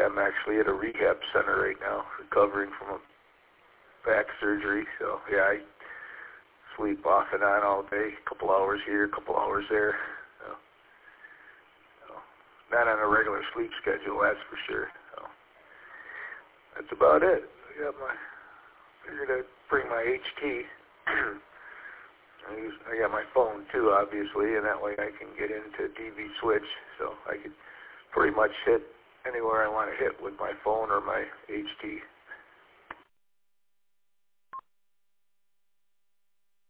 Yeah, I'm actually at a rehab center right now, recovering from a back surgery. So yeah, I sleep off and on all day, a couple hours here, a couple hours there. So, not on a regular sleep schedule, that's for sure. So that's about it. Figured I'd bring my HT. I got my phone too, obviously, and that way I can get into DV Switch, so I could pretty much hit anywhere I want to hit with my phone or my HT.